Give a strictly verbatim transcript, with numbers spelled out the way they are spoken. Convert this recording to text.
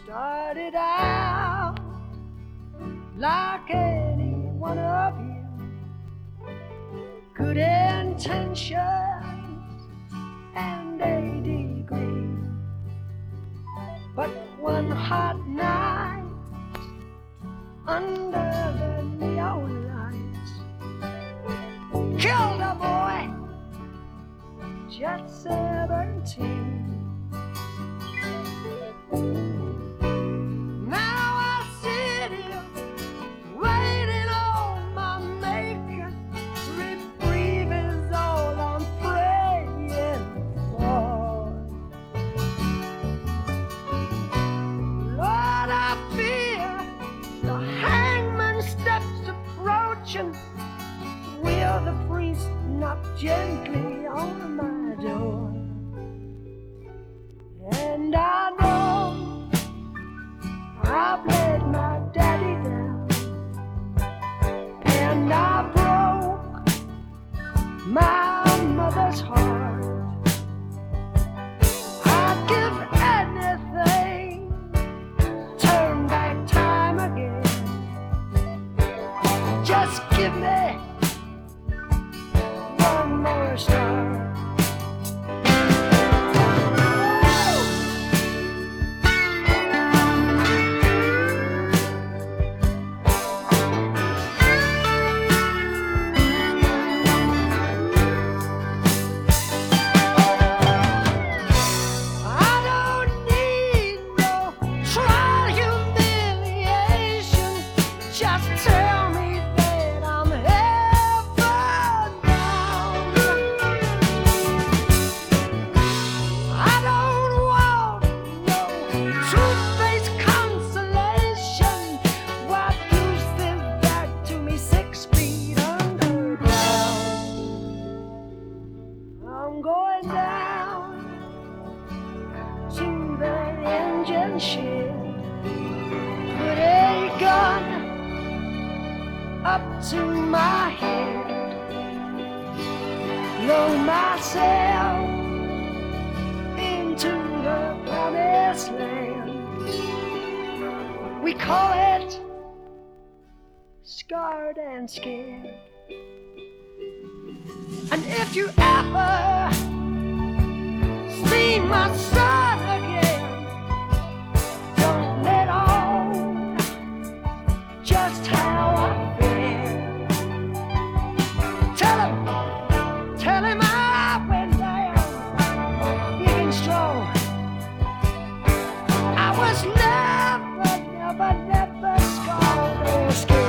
started out like any one of you, good intentions and a degree, but one hot night under the neon lights killed a boy just seventeen. Will the priest knock gently on my door? And I know I've let my daddy down, and I broke my mother's heart. I'd give anything, turn back time again. Just give me one more star. I'm going down to the engine shed, put a gun up to my head, blow myself into the promised land. We call it Scarred and Scared. And if you ever see my son again, don't let on just how I feel. Tell him, tell him I went down big and strong. I was never, never, never scarred or scared.